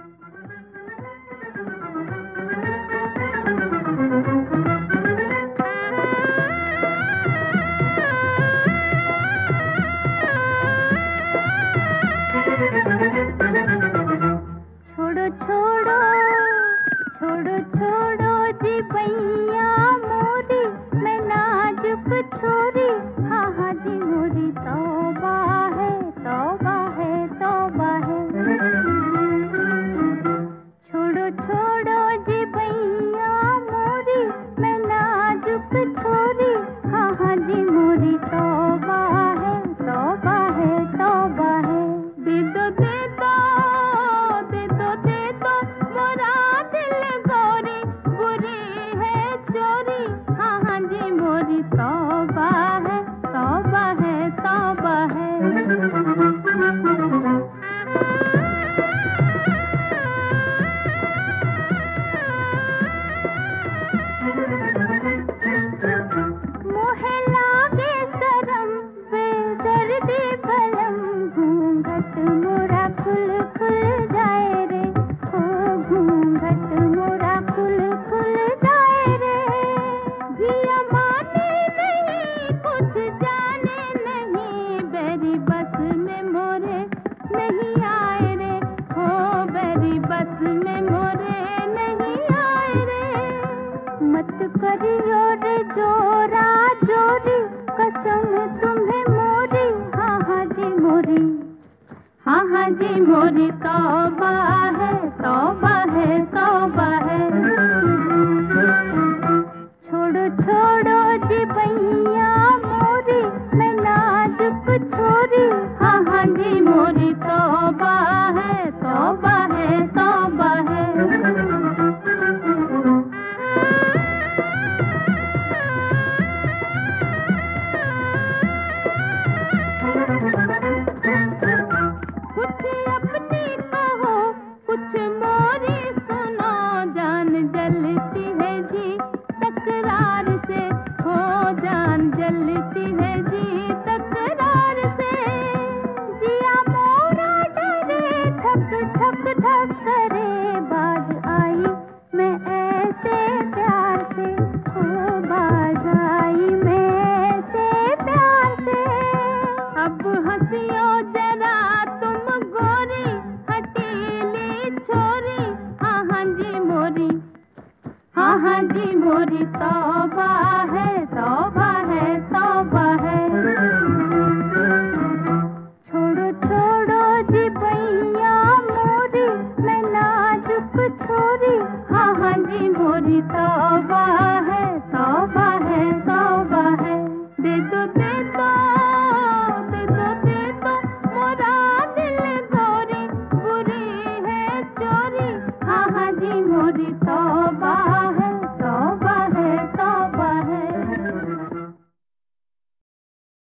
छोड़ो छोड़ो छोड़ो छोड़ो जी भैया मोरी, मैं नाजुक छोरी, हाँ हाँ जी मोरी तौबा है तौबा है तौबा है। छोड़ो छोड़ो जी भैया मोरी, मैं नाजुक छोरी, हाँ हाँ जी मोरी तौबा है तौबा है तौबा है। दे दो दे दो दे दो दे दो मोरा दिल गोरी, बुरी है चोरी, हाँ हाँ जी मोरी तौबा है तौबा है तौबा है। मोहे लागे शरम बेदर्दी भलम, घूंघट मोरा खुल खुल जाए रे, ओ घूंघट मोरा खुल खुल जाए रे। जिया माने नहीं कुछ जाने नहीं, बेरी बस में मोरे नहीं आए रे, ओ बेरी बस में मोरे नहीं आए रे। मत करियो रे जोरा जोरी, कसम तुम्हें मोरी, हाँ हाँ जी मोरी, हाँ हाँ जी मोरी तौबा है तौबा है तौबा है। छोड़ो छोड़ो जी भैया मोरी, मैं नाजुक छोरी, हाँ हाँ जी मोरी तौबा है तौबा है तौबा है। कुछ अपनी कहो कुछ मोरी सुनो, जान जलती है जी तकरार से, हो जान जलती है जी तकरार से। जिया मोरा डरे धक धक धक करे, बाज आई मैं ऐसे प्यार से, हो बाज आई मैं ऐसे प्यार से। अब हंसियो जरा तुम गोरी, हटीली छोरी, हाँ हाँ जी मोरी, हाँ हाँ जी मोरी तौबा है तौबा है तौबा है। छोड़ो छोड़ो जी भैया मोरी, मैं नाजुक छोरी, हाँ हाँ जी मोरी तौबा है तौबा है तौबा है। दे दो दे दो दे दो दे दो मोरा दिल गोरी, बुरी है चोरी, हाँ हाँ जी मोरी तौबा